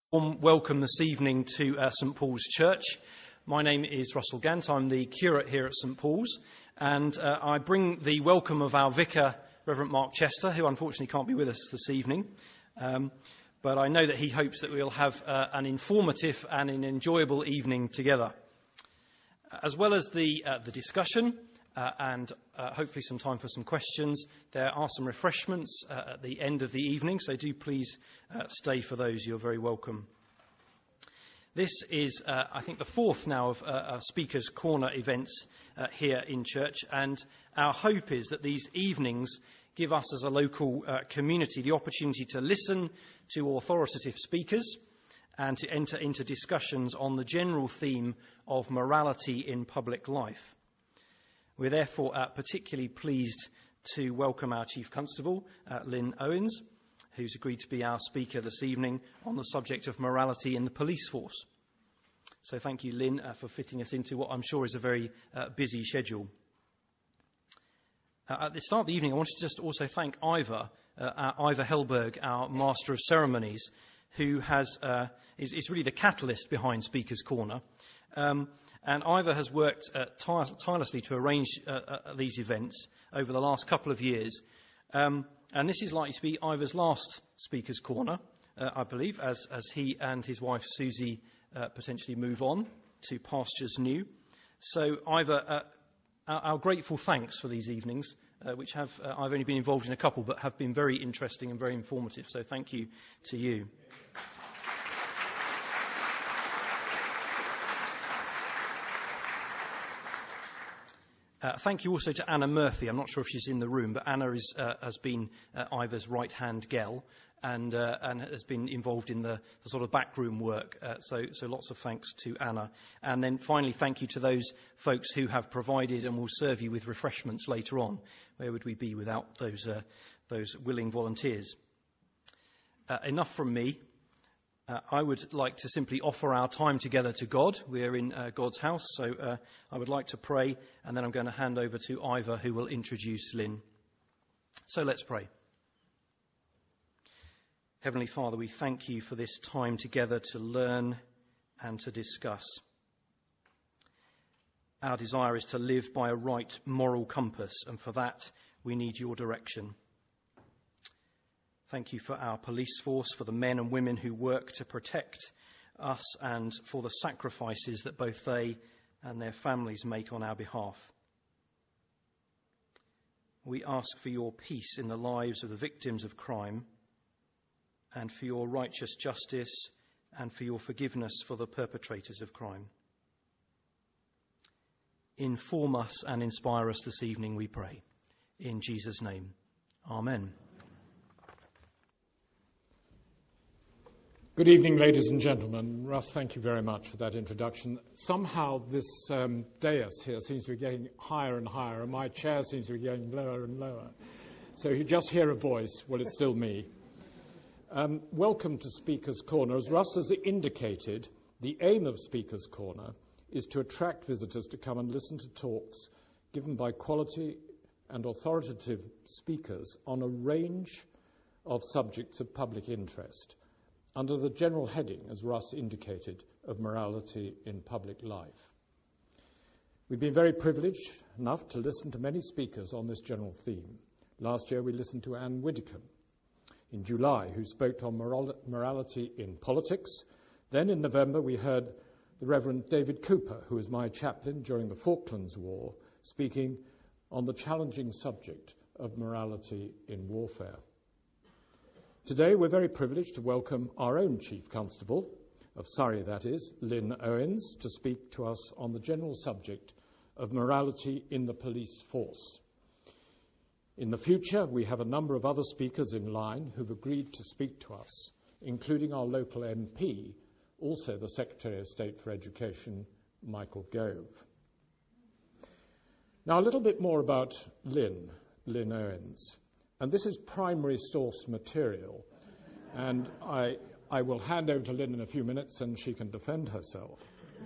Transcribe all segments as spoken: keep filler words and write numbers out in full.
Warm welcome this evening to uh, St Paul's Church. My name is Russell Gant. I'm the curate here at St Paul's, and uh, I bring the welcome of our vicar, Reverend Mark Chester, who unfortunately can't be with us this evening. Um, but I know that he hopes that we'll have uh, an informative and an enjoyable evening together. As well as the, uh, the discussion uh, and uh, hopefully some time for some questions, there are some refreshments uh, at the end of the evening, so do please uh, stay for those. You're very welcome. This is, uh, I think, the fourth now of uh, our Speaker's Corner events uh, here in church, and our hope is that these evenings give us as a local uh, community the opportunity to listen to authoritative speakers and to enter into discussions on the general theme of morality in public life. We're therefore uh, particularly pleased to welcome our Chief Constable, uh, Lynn Owens, who's agreed to be our speaker this evening on the subject of morality in the police force. So thank you, Lynn, uh, for fitting us into what I'm sure is a very uh, busy schedule. Uh, at the start of the evening, I wanted to just also thank Ivor, uh, our Ivor Hellberg, our Master of Ceremonies, who has uh, is, is really the catalyst behind Speaker's Corner. Um, and Ivor has worked uh, tire- tirelessly to arrange uh, uh, these events over the last couple of years. Um, and this is likely to be Ivor's last Speaker's Corner, uh, I believe, as, as he and his wife Susie uh, potentially move on to pastures new. So, Ivor, uh, our, our grateful thanks for these evenings, uh, which have uh, I've only been involved in a couple, but have been very interesting and very informative. So thank you to you. Uh, thank you also to Anna Murphy. I'm not sure if she's in the room, but Anna is, uh, has been uh, Ivor's right-hand gal and, uh, and has been involved in the, the sort of backroom work. Uh, so, so lots of thanks to Anna. And then finally, thank you to those folks who have provided and will serve you with refreshments later on. Where would we be without those, uh, those willing volunteers? Uh, enough from me. Uh, I would like to simply offer our time together to God. We're in uh, God's house, so uh, I would like to pray, and then I'm going to hand over to Ivor, who will introduce Lynn. So let's pray. Heavenly Father, we thank you for this time together to learn and to discuss. Our desire is to live by a right moral compass, and for that we need your direction. Thank you for our police force, for the men and women who work to protect us, and for the sacrifices that both they and their families make on our behalf. We ask for your peace in the lives of the victims of crime, and for your righteous justice, and for your forgiveness for the perpetrators of crime. Inform us and inspire us this evening, we pray. In Jesus' name, amen. Good evening, ladies and gentlemen. Russ, thank you very much for that introduction. Somehow this um, dais here seems to be getting higher and higher, and my chair seems to be getting lower and lower. So you just hear a voice. Well, it's still me. Um, welcome to Speaker's Corner. As Russ has indicated, the aim of Speaker's Corner is to attract visitors to come and listen to talks given by quality and authoritative speakers on a range of subjects of public interest, under the general heading, as Russ indicated, of morality in public life. We've been very privileged enough to listen to many speakers on this general theme. Last year we listened to Anne Widdecombe in July, who spoke on moral- morality in politics. Then in November we heard the Reverend David Cooper, who was my chaplain during the Falklands War, speaking on the challenging subject of morality in warfare. Today we're very privileged to welcome our own Chief Constable, of Surrey that is, Lynn Owens, to speak to us on the general subject of morality in the police force. In the future we have a number of other speakers in line who've agreed to speak to us, including our local M P, also the Secretary of State for Education, Michael Gove. Now a little bit more about Lynn, Lynn Owens. And this is primary source material, and I, I will hand over to Lynn in a few minutes and she can defend herself.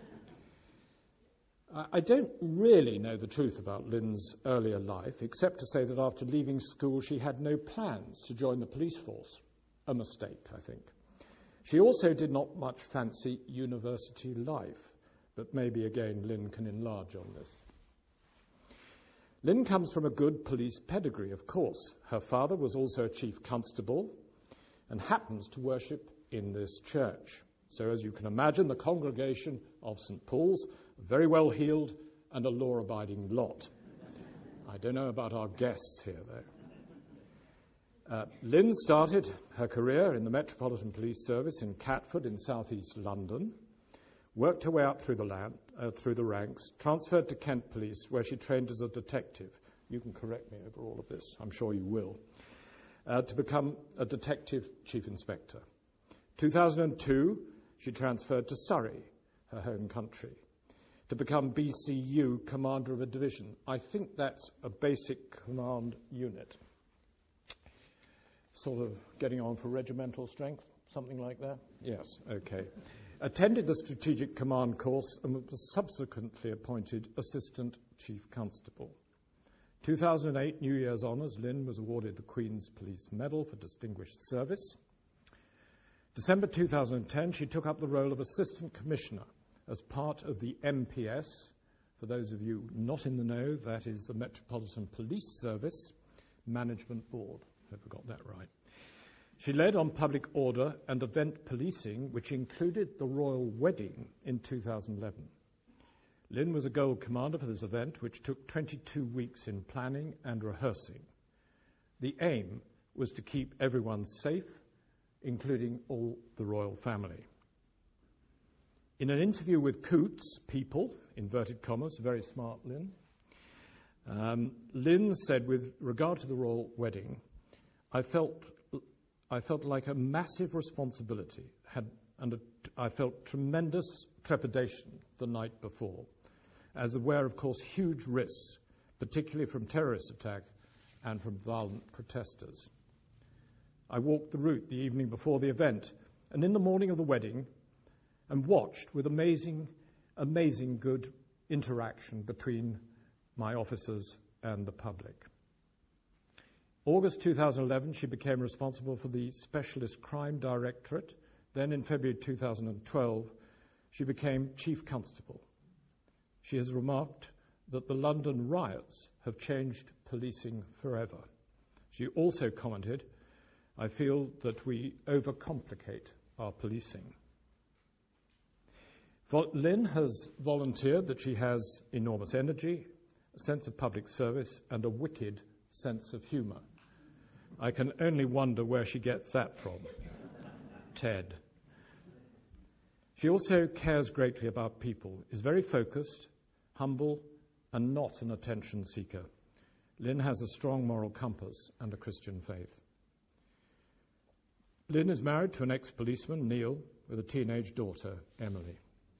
I don't really know the truth about Lynn's earlier life, except to say that after leaving school she had no plans to join the police force. A mistake, I think. She also did not much fancy university life, but maybe again Lynn can enlarge on this. Lynn comes from a good police pedigree, of course. Her father was also a chief constable and happens to worship in this church. So as you can imagine, the congregation of Saint Paul's, very well heeled and a law-abiding lot. I don't know about our guests here, though. Uh, Lynn started her career in the Metropolitan Police Service in Catford in southeast London, worked her way up through the, land, uh, through the ranks, transferred to Kent Police, where she trained as a detective. You can correct me over all of this, I'm sure you will. Uh, to become a detective chief inspector. two thousand two, she transferred to Surrey, her home country, to become B C U commander of a division. I think that's a basic command unit. Sort of getting on for regimental strength, something like that? Yes, okay. Attended the Strategic Command course and was subsequently appointed Assistant Chief Constable. two thousand eight New Year's Honours, Lynn was awarded the Queen's Police Medal for Distinguished Service. December two thousand ten, she took up the role of Assistant Commissioner as part of the M P S. For those of you not in the know, that is the Metropolitan Police Service Management Board. I hope I got that right. She led on public order and event policing, which included the royal wedding in two thousand eleven. Lynn was a gold commander for this event, which took twenty-two weeks in planning and rehearsing. The aim was to keep everyone safe, including all the royal family. In an interview with Coutts People, inverted commas, very smart Lynn, um, Lynn said, with regard to the royal wedding, I felt I felt like a massive responsibility, had, and a, I felt tremendous trepidation the night before, as aware, of course, huge risks, particularly from terrorist attack and from violent protesters. I walked the route the evening before the event, and in the morning of the wedding, and watched with amazing, amazing good interaction between my officers and the public. August two thousand eleven, she became responsible for the Specialist Crime Directorate. Then in February two thousand twelve, she became Chief Constable. She has remarked that the London riots have changed policing forever. She also commented, I feel that we overcomplicate our policing. Lynn has volunteered that she has enormous energy, a sense of public service, and a wicked sense of humour. I can only wonder where she gets that from. Ted. She also cares greatly about people, is very focused, humble, and not an attention seeker. Lynn has a strong moral compass and a Christian faith. Lynn is married to an ex-policeman, Neil, with a teenage daughter, Emily.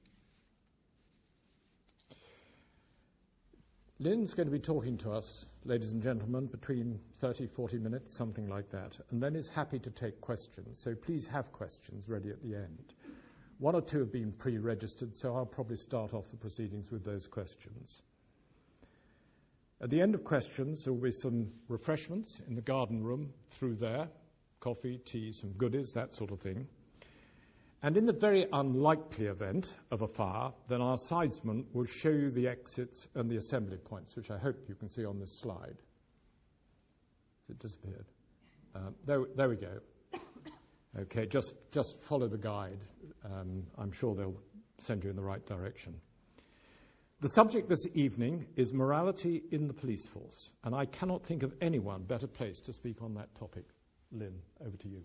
Lynn's going to be talking to us, ladies and gentlemen, between thirty, forty minutes, something like that, and then is happy to take questions. So please have questions ready at the end. One or two have been pre-registered, so I'll probably start off the proceedings with those questions. At the end of questions, there will be some refreshments in the garden room through there, coffee, tea, some goodies, that sort of thing. And in the very unlikely event of a fire, then our sidesman will show you the exits and the assembly points, which I hope you can see on this slide. Has it disappeared? Uh, there, there we go. Okay, just, just follow the guide. Um, I'm sure they'll send you in the right direction. The subject this evening is morality in the police force, and I cannot think of anyone better placed to speak on that topic. Lynn, over to you.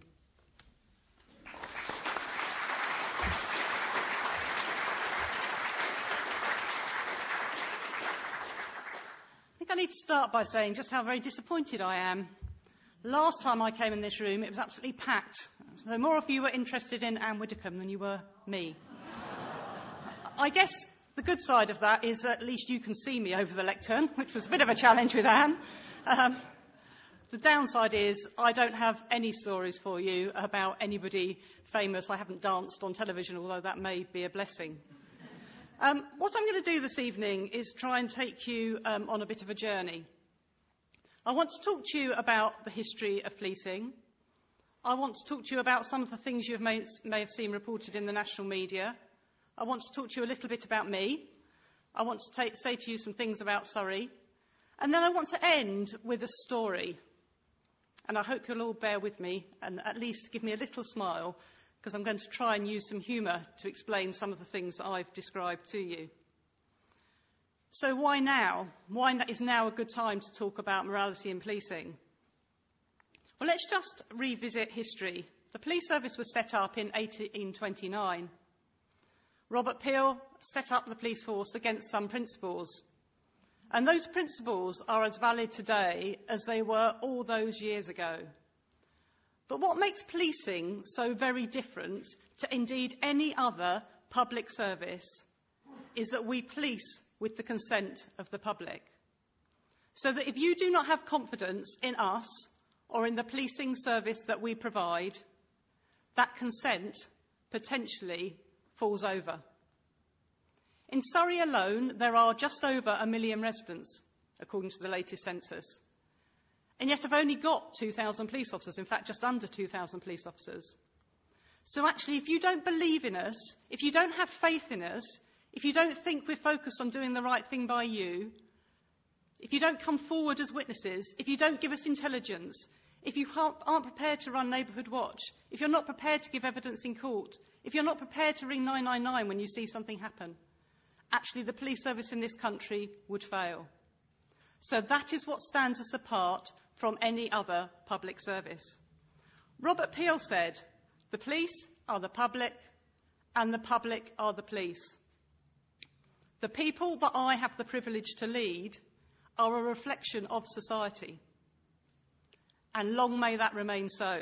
I need to start by saying just how very disappointed I am. Last time I came in this room, it was absolutely packed. So more of you were interested in Anne Widdecombe than you were me. I guess the good side of that is at least you can see me over the lectern, which was a bit of a challenge with Anne. Um, the downside is I don't have any stories for you about anybody famous. I haven't danced on television, although that may be a blessing. Um, what I'm going to do this evening is try and take you um, on a bit of a journey. I want to talk to you about the history of policing. I want to talk to you about some of the things you may, may have seen reported in the national media. I want to talk to you a little bit about me. I want to take, say to you some things about Surrey. And then I want to end with a story. And I hope you'll all bear with me and at least give me a little smile, because I'm going to try and use some humour to explain some of the things that I've described to you. So why now? Why is now a good time to talk about morality in policing? Well, let's just revisit history. The police service was set up in eighteen twenty-nine. Robert Peel set up the police force against some principles. And those principles are as valid today as they were all those years ago. But what makes policing so very different to indeed any other public service is that we police with the consent of the public. So that if you do not have confidence in us or in the policing service that we provide, that consent potentially falls over. In Surrey alone, there are just over a million residents, according to the latest census. And yet I've only got two thousand police officers, in fact, just under two thousand police officers. So actually, if you don't believe in us, if you don't have faith in us, if you don't think we're focused on doing the right thing by you, if you don't come forward as witnesses, if you don't give us intelligence, if you aren't prepared to run Neighbourhood Watch, if you're not prepared to give evidence in court, if you're not prepared to ring nine nine nine when you see something happen, actually the police service in this country would fail. So that is what stands us apart from any other public service. Robert Peel said, "The police are the public, and the public are the police." The people that I have the privilege to lead are a reflection of society. And long may that remain so.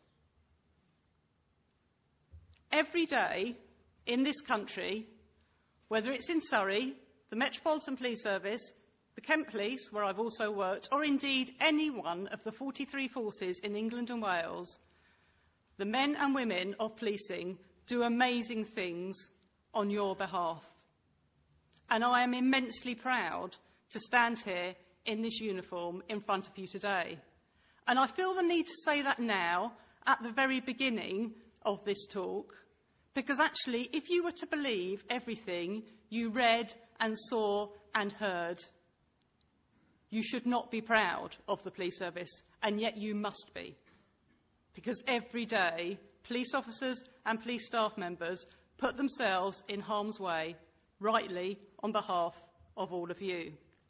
Every day in this country, whether it's in Surrey, the Metropolitan Police Service, the Kent Police, where I've also worked, or indeed any one of the forty-three forces in England and Wales, the men and women of policing do amazing things on your behalf. And I am immensely proud to stand here in this uniform in front of you today. And I feel the need to say that now, at the very beginning of this talk, because actually, if you were to believe everything you read and saw and heard, you should not be proud of the police service, and yet you must be. Because every day, police officers and police staff members put themselves in harm's way, rightly on behalf of all of you.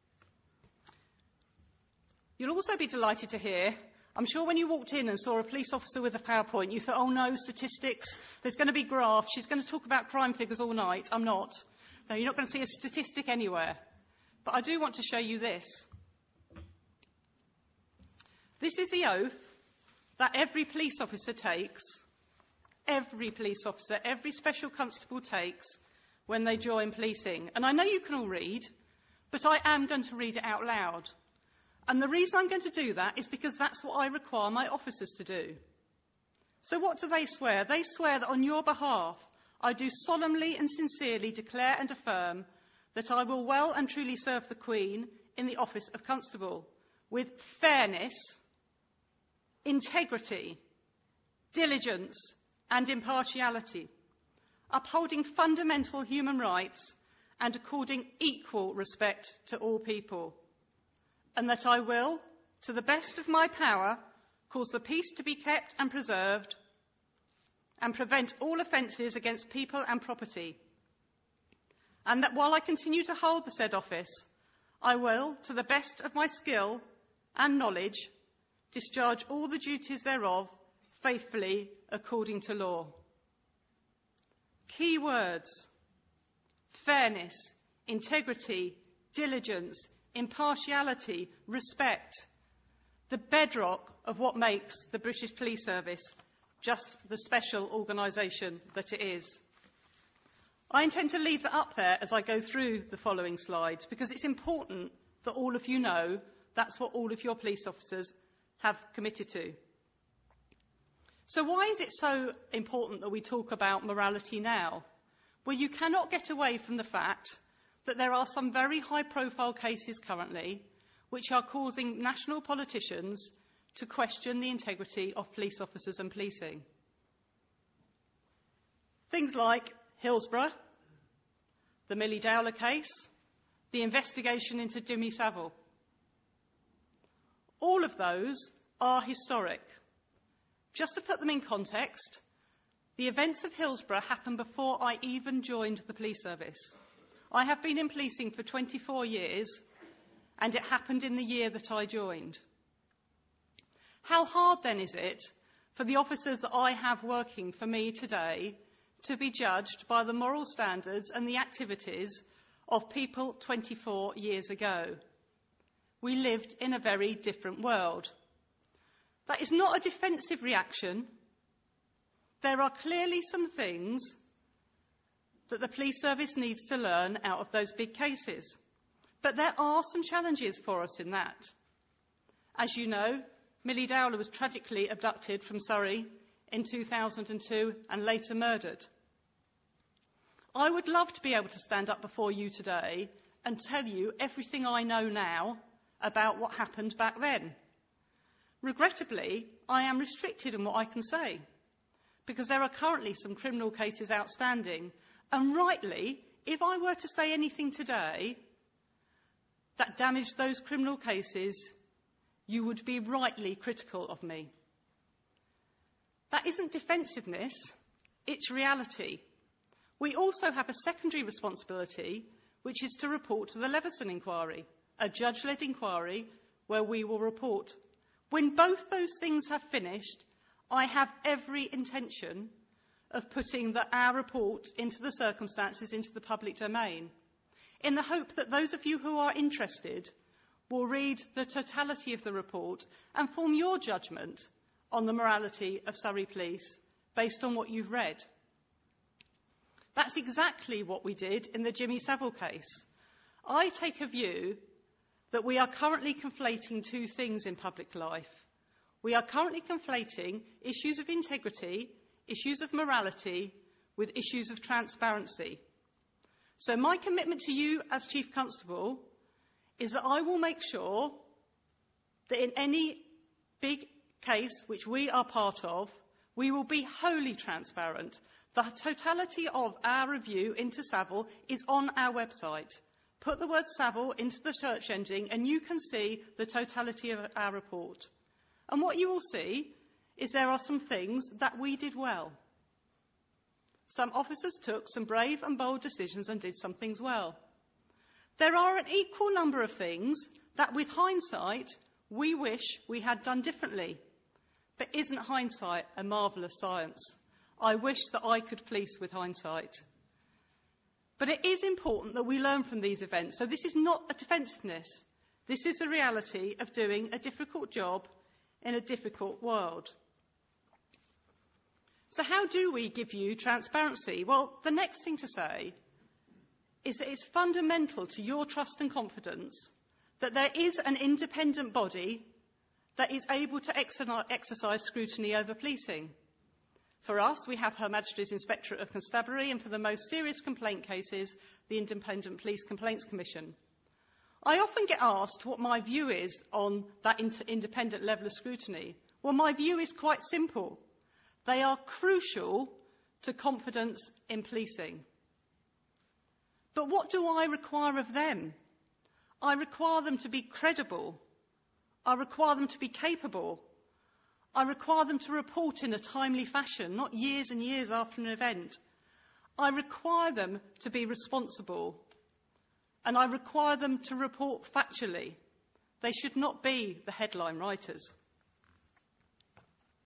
You'll also be delighted to hear, I'm sure when you walked in and saw a police officer with a PowerPoint, you thought, oh no, statistics, there's going to be graphs, she's going to talk about crime figures all night. I'm not. No, you're not going to see a statistic anywhere. But I do want to show you this. This is the oath that every police officer takes, every police officer, every special constable takes when they join policing. And I know you can all read, but I am going to read it out loud. And the reason I'm going to do that is because that's what I require my officers to do. So what do they swear? They swear that on your behalf, I do solemnly and sincerely declare and affirm that I will well and truly serve the Queen in the office of constable with fairness, integrity, diligence and impartiality, upholding fundamental human rights and according equal respect to all people, and that I will, to the best of my power, cause the peace to be kept and preserved, and prevent all offences against people and property, and that while I continue to hold the said office, I will, to the best of my skill and knowledge, discharge all the duties thereof faithfully according to law. Key words: fairness, integrity, diligence, impartiality, respect, the bedrock of what makes the British Police Service just the special organisation that it is. I intend to leave that up there as I go through the following slides, because it's important that all of you know that's what all of your police officers have committed to. So why is it so important that we talk about morality now? Well, you cannot get away from the fact that there are some very high-profile cases currently which are causing national politicians to question the integrity of police officers and policing. Things like Hillsborough, the Millie Dowler case, the investigation into Jimmy Savile. All of those are historic. Just to put them in context, the events of Hillsborough happened before I even joined the police service. I have been in policing for twenty-four years, and it happened in the year that I joined. How hard then is it for the officers that I have working for me today to be judged by the moral standards and the activities of people twenty-four years ago? We lived in a very different world. That is not a defensive reaction. There are clearly some things that the police service needs to learn out of those big cases. But there are some challenges for us in that. As you know, Millie Dowler was tragically abducted from Surrey in two thousand two and later murdered. I would love to be able to stand up before you today and tell you everything I know now about what happened back then. Regrettably, I am restricted in what I can say, because there are currently some criminal cases outstanding, and rightly, if I were to say anything today that damaged those criminal cases, you would be rightly critical of me. That isn't defensiveness, it's reality. We also have a secondary responsibility, which is to report to the Leveson inquiry, a judge-led inquiry where we will report. When both those things have finished, I have every intention of putting the, our report into the circumstances, into the public domain, in the hope that those of you who are interested will read the totality of the report and form your judgment on the morality of Surrey Police based on what you've read. That's exactly what we did in the Jimmy Savile case. I take a view that we are currently conflating two things in public life. We are currently conflating issues of integrity, issues of morality, with issues of transparency. So my commitment to you as Chief Constable is that I will make sure that in any big case which we are part of, we will be wholly transparent. The totality of our review into Savile is on our website. Put the word Savile into the search engine and you can see the totality of our report. And what you will see is there are some things that we did well. Some officers took some brave and bold decisions and did some things well. There are an equal number of things that, with hindsight, we wish we had done differently. But isn't hindsight a marvellous science? I wish that I could police with hindsight. But it is important that we learn from these events. So this is not a defensiveness. This is a reality of doing a difficult job in a difficult world. So how do we give you transparency? Well, the next thing to say is that it's fundamental to your trust and confidence that there is an independent body that is able to exercise scrutiny over policing. For us, we have Her Majesty's Inspectorate of Constabulary, and for the most serious complaint cases, the Independent Police Complaints Commission. I often get asked what my view is on that inter- independent level of scrutiny. Well, my view is quite simple. They are crucial to confidence in policing. But what do I require of them? I require them to be credible. I require them to be capable. I require them to report in a timely fashion, not years and years after an event. I require them to be responsible. And I require them to report factually. They should not be the headline writers.